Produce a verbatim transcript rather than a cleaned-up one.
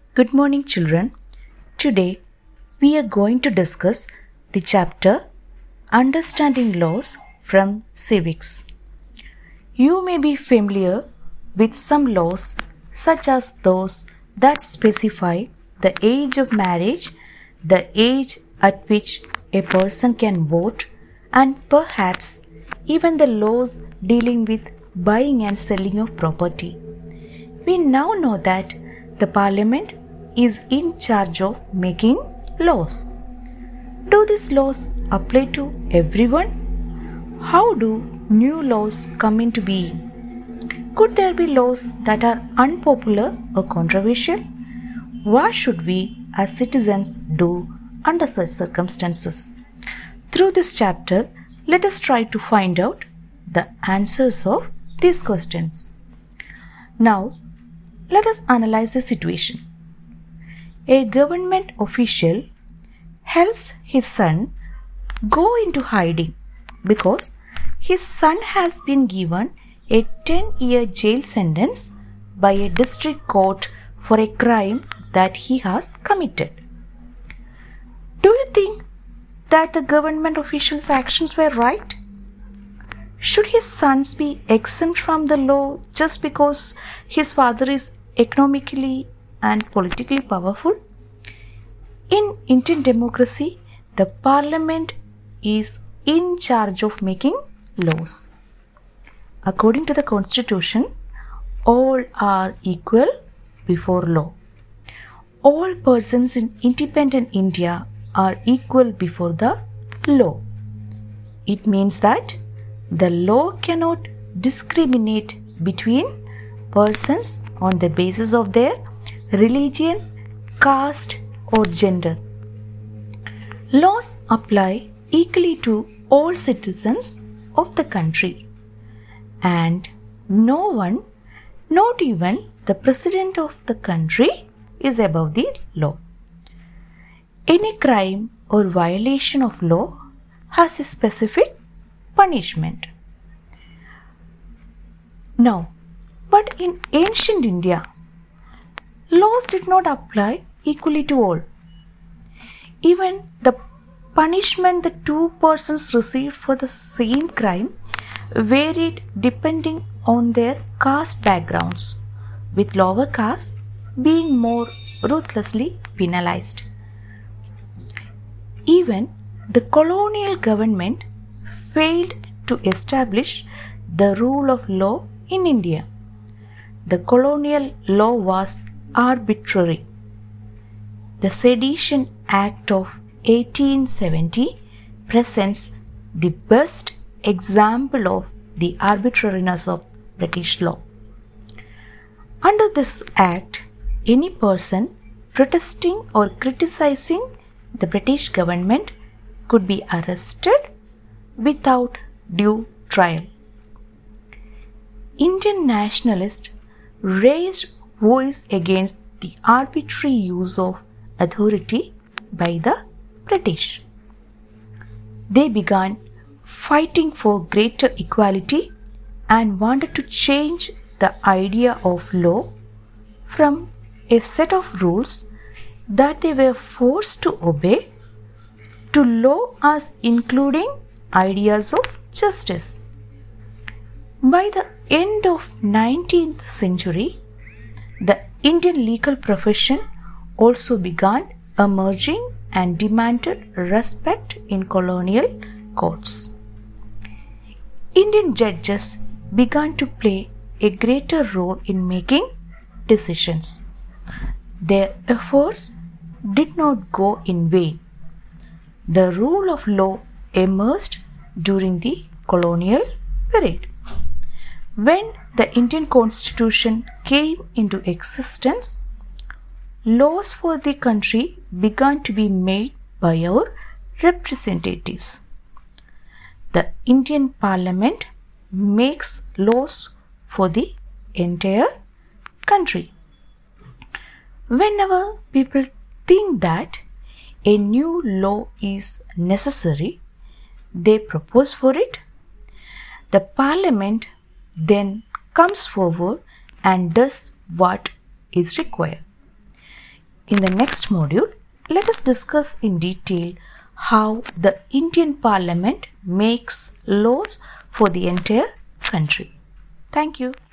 Good morning, children. Today we are going to discuss the chapter Understanding Laws from Civics. You may be familiar with some laws, such as those that specify the age of marriage, the age at which a person can vote, and perhaps even the laws dealing with buying and selling of property. We now know that the Parliament is in charge of making laws. Do these laws apply to everyone? How do new laws come into being? Could there be laws that are unpopular or controversial? What should we as citizens do under such circumstances? Through this chapter, let us try to find out the answers of these questions. Now, let us analyze the situation. A government official helps his son go into hiding because his son has been given a ten-year jail sentence by a district court for a crime that he has committed. Do you think that the government official's actions were right? Should his sons be exempt from the law just because his father is economically and politically powerful? In Indian democracy, the Parliament is in charge of making laws. According to the Constitution, all are equal before law. All persons in independent India are equal before the law. It means that the law cannot discriminate between persons on the basis of their religion, caste, or gender. Laws apply equally to all citizens of the country, and no one, not even the president of the country, is above the law. Any crime or violation of law has a specific punishment. Now, but in ancient India, laws did not apply equally to all. Even the punishment the two persons received for the same crime varied depending on their caste backgrounds, with lower caste being more ruthlessly penalized. Even the colonial government failed to establish the rule of law in India. The colonial law was arbitrary. The Sedition Act of eighteen seventy presents the best example of the arbitrariness of British law. Under this act, any person protesting or criticizing the British government could be arrested without due trial. Indian nationalists raised voice against the arbitrary use of authority by the British. They began fighting for greater equality and wanted to change the idea of law from a set of rules that they were forced to obey to law as including ideas of justice. By the end of nineteenth century, the Indian legal profession also began emerging and demanded respect in colonial courts. Indian judges began to play a greater role in making decisions. Their efforts did not go in vain. The rule of law emerged during the colonial period. When the Indian Constitution came into existence, laws for the country began to be made by our representatives. The Indian Parliament makes laws for the entire country. Whenever people think that a new law is necessary, they propose for it. The Parliament then comes forward and does what is required. In the next module, let us discuss in detail how the Indian Parliament makes laws for the entire country. Thank you.